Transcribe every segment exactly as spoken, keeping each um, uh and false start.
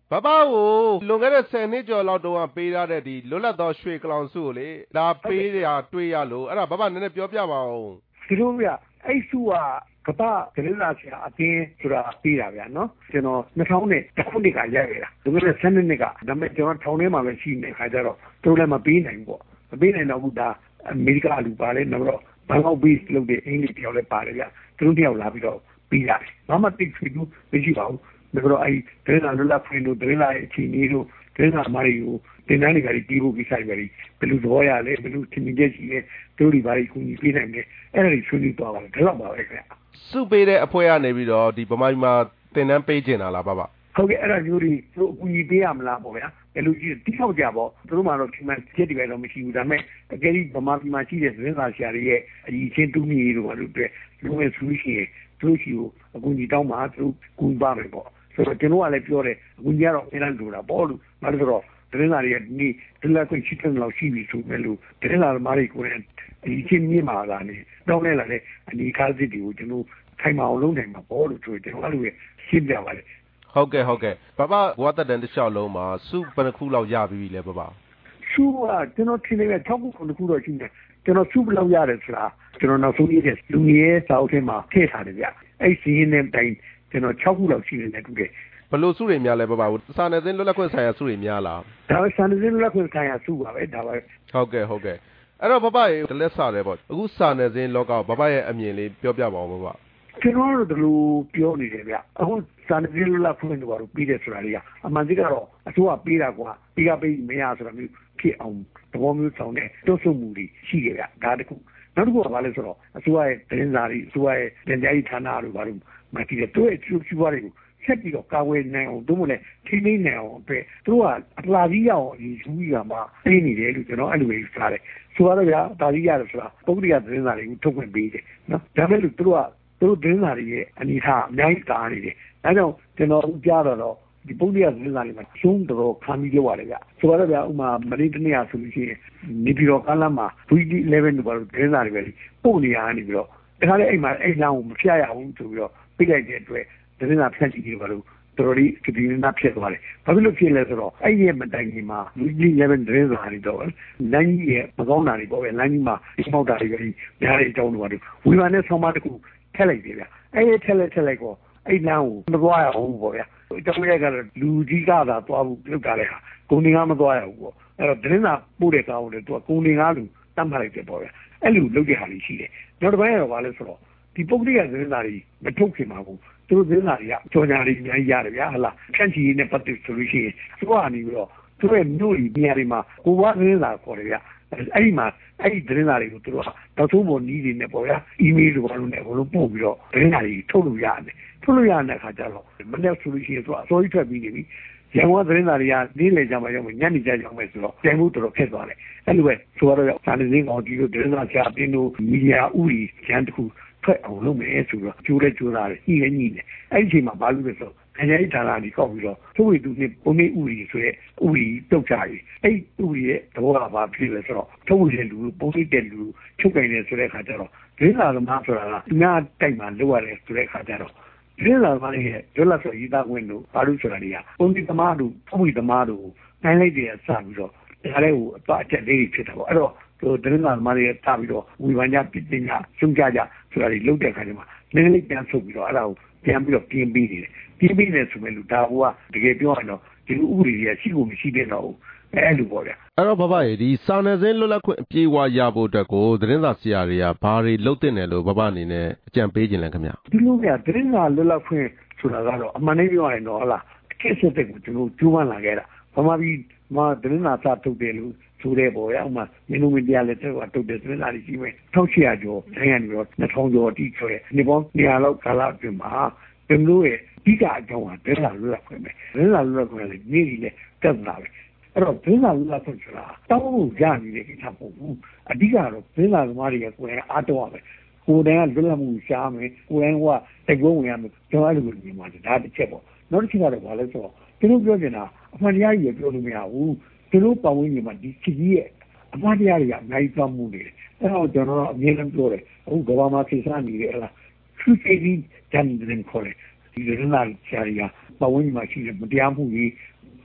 Baba, look at the Senator Lado Peda Daddy, Lola Doshwe Clown Suli, La Peda, Tuyalo, and Baba Nepia. Silvia, I saw Kapa, Telenasia, Ati, Sura, Pira, no? You know, Natone, Tafunica, Yaga, the way the Seneca, the Major Tonema machine, Hydro, Tolema Bean and Go, a Bean and Abuda, America Lupare, Noro, Bango Beast, look the English of the Paria, Trudia Labido, Pira. Mama thinks we do, Vigil. Pero hay tres anulas freno, tres la chinero, tres amarillo, tres años vivo que sai vari, pelus royale, pelus timideci, turi vari con i pinenge, era il suo nito, che la va a Subire a poi a nevido di Pomama tenan pagina la baba. Ok, era giuri, cui abbiamo la boia, e lui ti fa diavo, romano ci mette che livello mi si usa me, che lì Pomama ma ci deve lasciare i centomila euro, dove sushi, sushi, quindi da un altro, con barbo. Perché non alle fiore, quindi ero in allora, poi, ma però, per l'aria di, per la coincidenza non si su quello, per la mare corrente, i cimini magari, non è la le, i casi di ultimo, kai ma non è ma poi, cioè, non è lui, si deve. Ok, ok. Papa, guarda dentro ciao ma su per culo ya bibile papa. Su, che non ci deve troppo con culo ci che non su la ya sarà, che non ha finito, lui è stato ma che sa via. E si ne dai che non c'ha culo ci ne tutte. Bello su remia le papa, sa ne den la cosa ya su remia la. Da sa ne den la cosa ya su va, da va. Ok, ok. အဲ့တော့ပပရေလက်စားတယ်ပေါ့အခုစာနယ်ဇင်းလောကပပရဲ့အမြင်လေးပြောပြပါဦးပပကျွန်တော်တို့ဒီလိုပြောနေတယ်ဗျအခုစာနယ်ဇင်းလောက်ဖွင့်တော့ပြီးတယ်ဆိုတာလေးကအမှန်တကယ်တော့အစိုးရပေးတာကွာပြီးကပေးမရဆိုတာမျိုးဖြစ်အောင်သဘောမျိုးဆောင်တဲ့တွတ်ဆုမှုတွေရှိကြဗျဒါတခုနောက်တစ်ခုကဘာလဲဆိုတော့အစိုးရရဲ့တင်းစာတွေအစိုးရရဲ့တင်ကြားရေးဌာနတို့ဘာလို့မကြည့်တဲ့တို့ရဲ့ကျူးကျူးတွေကိုဆက်ပြီးတော့ကာဝယ်နိုင်အောင်တို့မလဲထိန်းသိမ်းနိုင်အောင်အတွက်သူကအလာကြီးရအောင်ဒီယူကြီးကမှသိနေတယ်လို့ကျွန်တော်အဲ့လိုပဲကြားတယ်ဆိုတော့ဗျာဒါကြီးရတယ်ဆိုတာပုဂ္ဂလိကသတင်းစာတွေကိုထုတ်ခွင့်ပေးတယ်နော်ဒါပေမဲ့လို့သူတို့ကသူတို့သတင်းစာတွေရဲ့အနေအထားအများကြီးတားနေတယ်ဒါကြောင့်ကျွန်တော်ကြားတော့ဒီပုဂ္ဂလိကသတင်းစာတွေမှာရှုံးတော်ခံပြီးပြောရတယ်ဗျဆိုတော့ဗျာဥမာမနေ့တနေ့ကဆိုလို့ရှိရင်နေပြည်တော်ကလမ်းမှာ V D eleven တို့ဘာလို့သတင်းစာတွေပဲပို့နေရနေပြီးတော့ဒါကြတဲ့အိမ်မှာအိမ်လမ်းကိုမဖျက်ရဘူးဆိုပြီးတော့ပြလိုက်တဲ့အတွက်သတင်းစာဖြန့်ချီပြီးတော့တော်တော်ကြီးဒီနေ့ဖြစ်သွားတယ်။ဘာဖြစ်လို့ဖြစ်လဲဆိုတော့အဲ့ဒီမတိုင်ခင်မှာလူကြီးလည်းပဲသတင်းစာတွေတော့လမ်းကြီးရဲ့မကောင်းတာတွေပေါ့ဗျလမ်းကြီးမှာဒီမောက်တာတွေပဲများတဲ့အကြောင်းတွေပါလို့ဝီမာနဲ့ဆောင်းမတစ်ခုထက်လိုက်တယ်ဗျ။အဲ့ဒီထက်လိုက်ထက်လိုက်တော့အဲ့လမ်းကိုမသွားရဘူးပေါ့ဗျ။အကြောင်းရကတော့လူကြီးကသာသွားဘူးလုပ်တာလေဟာကုန်တင်ကားမသွားရဘူးပေါ့။အဲ့တော့သတင်းစာပို့တဲ့ကားကိုလည်းသူကကုန်တင်ကားလူတတ်မှတ်လိုက်တယ်ပေါ့ဗျ။အဲ့လိုလုပ်တဲ့ဟာတွေရှိတယ်။နောက်တစ်ပိုင်းကတော့ဘာလဲဆိုတော့ဒီပုဂ္ဂလိကသတင်းစာတွေမထုတ်ခင်မှာဘူးသူတို့သတင်းစာတွေကကြော်ညာတွေအများကြီးရတယ်ဗျာဟလားဖြန့်ချီရေးနဲ့ပတ်သက်ဆိုလို့ရှိရင်သူကနေပြီးတော့သူတို့ရဲ့မြို့ကြီးနေရာတွေမှာကိုဝါသတင်းစာခေါ်တယ်ဗျာအဲ့ဒီမှာအဲ့ဒီသတင်းစာတွေကိုသူတို့ကတောက်သုံးပေါ်နီးနေနဲ့ပေါ့ဗျာအီးမေးလ်တွေဘာလို့လဲဘလို့ပို့ပြီးတော့သတင်းစာတွေထုတ်လို့ရတယ်ထုတ်လို့ရတဲ့အခါကျတော့မနေ့ဆိုလို့ရှိရင်သူကအစိုးရထွက်ပြီးနေပြီရန်ကုန်သတင်းစာတွေကနေ့လည်ကြမှာရောက်မယ်ညနေကြရောက်မယ်ဆိုတော့ပြန်ဖို့တော်တော်ခက်သွားတယ်အဲ့လိုပဲဆိုတော့စာနယ်ဇင်းကောင်ကြီးတို့သတင်းစာချအတင်းတို့မီဒီယာဥပဒေကျန်းတစ်ခုထွက်အောင်လုပ်မယ်ဆိုတော့ကျိုးတဲ့ကျိုးသားတွေညှိနေညှိနေအဲ့ဒီအချိန်မှာဘာလို့လဲဆိုခရိုင်ဌာနကြီးကောက်ပြီးတော့သူ့ဝေသူနဲ့ပုံနေဥရီဆိုတဲ့ဥရီတုတ်ချရီအဲ့ဥရီရဲ့သဘောကဘာဖြစ်လဲဆိုတော့ထုတ်ဝေတဲ့လူပုံနေတဲ့လူချုပ်ကင်နေဆိုတဲ့အခါကျတော့ဒင်းလာသမားဆိုတာကသူများတိုက်မှာလောက်ရတယ်ဆိုတဲ့အခါကျတော့ဒင်းလာသမားရဲ့ဒေါ်လာဆိုရေးသားခွင့်တို့ဘာလို့ဆိုတာတွေကပုံနေသမားတို့ထုတ်ဝေသမားတို့နိုင်လိုက်တယ်အစပြီးတော့ဒါလည်းဟိုအတော့အချက်လေးဖြစ်တာပေါ့အဲ့တော့သူသတင်းစာသမားတွေတာပြီးတော့ဝေဖန်ကြပြစ်တင်ကြရှုံးကြကြဆိုတာတွေလုပ်တဲ့အခါကျမှနည်းနည်းပြန်ဆုပ်ပြီးတော့အဲ့ဒါကိုပြန်ပြီးတော့ပြင်ပေးနေတယ်ပြင်ပေးနေဆိုမဲ့လူဒါကတကယ်ပြောရတော့ဒီဥပဒေကြီးရှိဖို့မရှိတဲ့တော့အဲ့လိုပေါ့ဗျာအဲ့တော့ဘဘရေဒီစာနယ်ဇင်းလွတ်လပ်ခွင့်အပြေးဝရဖို့အတွက်ကိုသတင်းစာဆရာတွေကဘာတွေလုပ်တင်တယ်လို့ဘဘအနေနဲ့အကြံပေးခြင်းလဲခင်ဗျဒီလိုဗျာသတင်းစာလွတ်လပ်ခွင့်ဆိုတာကတော့အမှန်တည်းပြောရရင်တော့ဟလားအခက်အခဲတွေကိုကျွန်တော်ကျိုးပန်းလာခဲ့တာဗမာပြည်မှာသတင်းစာစထုတ်တယ်လို့ဆိုတဲ့ပေါ်ရအောင်မှာမင်းတို့မတရားလက်တော့ထုတ်တယ်သတင်းစာတွေကြီးမယ်၁၈၀၀ကျော်တိုင်းကနေပြီးတော့၂ထောင်ကျော်အထိဆိုရဲဒီပေါ်နေရာလောက်ကာလအတွင်းမှာကျွန်တော်ရဲ့ဒီကအကြောင်းကသတင်းစာလွတ်လပ်ခွင့်ပဲသတင်းစာလွတ်လပ်ခွင့်လည်းနေ့ကြီးနဲ့တက်လာပဲအဲ့တော့သတင်းစာလွတ်လပ်ခွင့်ဆိုတာတောင်းလို့ရနေတဲ့ကိစ္စမဟုတ်ဘူးအဓိကတော့သတင်းစာသမားတွေကကိုယ်တိုင်အားတော့ရမယ်ကိုယ်တိုင်ကလွတ်လပ်မှုရှားမယ်ကိုယ်တိုင်ကတိုက်ပွဲဝင်ရမယ်ကျွန်တော်အဲ့လိုမြင်ပါတယ်ဒါတစ်ချက်ပေါ့နောက်တစ်ချက်ကတော့ဘာလဲဆိုတော့ကျွန်တော်ပြောနေတာအမှန်တရားကြီးပြောလို့မရဘူးကျွန်တော်ပတ်ဝန်းကျင်မှာဒီချီကြီးရဲ့အမှားတရားတွေကအများကြီးသွားမှုနေတယ်အဲ့တော့ကျွန်တော်အမြင်နဲ့ပြောတယ်အခုကဘာမှသိစားနေတယ်ဟလားသူစိတ်ကြီးတန်တယ်ခေါ်တယ်ဒီလိုနာချာရီကပတ်ဝန်းကျင်မှာရှိတဲ့မတရားမှုကြီး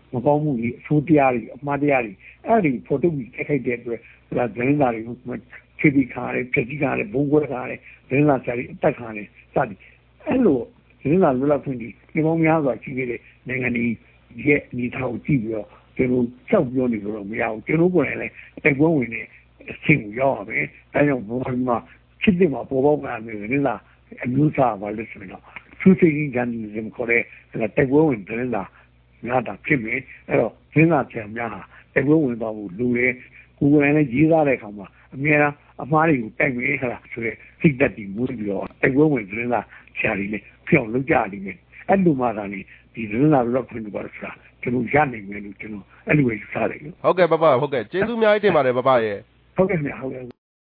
မကောင်းမှုကြီးအဆိုးတရားတွေအမှားတရားတွေအဲ့ဒီဖော်ထုတ်ပြီးတိုက်ခိုက်တဲ့အတွက်ဒါသတင်းစာတွေကိုခြေပြီးခါရတယ်ဖြည့်ပြီးခါရတယ်ဘုံကွဲခါရတယ်သတင်းစာဆရာတွေအတက်ခါရတယ်စသည်အဲ့လိုသတင်းစာလွတ်လပ်ခွင့်ဒီဒီပေါင်းများစွာရှိခဲ့တဲ့နိုင်ငံကြီးရဲ့အနေထားကိုကြည့်ပြီးတော့ကျွန်တော်ကြောက်ပြောနေလို့တော့မရဘူးကျွန်တော်ကိုယ်တိုင်လည်းတိုက်ပွဲဝင်နေအချိန်ကိုရောက်ရမယ်ဒါကြောင့်ဘုံမှာဖြစ်တဲ့မှာပေါ်ပေါက်လာတဲ့သတင်းစာအမျိုးအစားပါလို့ဆိုတော့သူစိတ်ကြီးဂျန်နီဇမ်ခေါ်တဲ့တိုက်ပွဲဝင်သတင်းစာများတာဖြစ်မယ်အဲ့တော့သတင်းစာပြန်များဟာတိုက်ပွဲဝင်သွားဖို့လူတွေကိုယ်ကိုယ်တိုင်လည်းရေးသားတဲ့အခါမှာအများအားအမှားတွေကိုတိုက်မယ်ခလားဆိုတဲ့စိတ်သက်တည်မှုပြီးတော့တိုက်ပွဲဝင်သတင်းစာဆရာတွေလည်းပြောင်းလုပ်ကြလိမ့်မယ်အဲ့လိုမှသာလေဒီသတင်းစာလွတ်ခွင့်တွေပါဆိုတာကျွန်တော်ရနိုင်မယ်လို့ကျွန်တော်အဲ့လိုယူဆတယ်ဟုတ်ကဲ့ပပဟုတ်ကဲ့ကျေးဇူးအများကြီးတင်ပါတယ်ပပရဲ့ဟုတ်ကဲ့ခင်ဗျာဟုတ်ကဲ့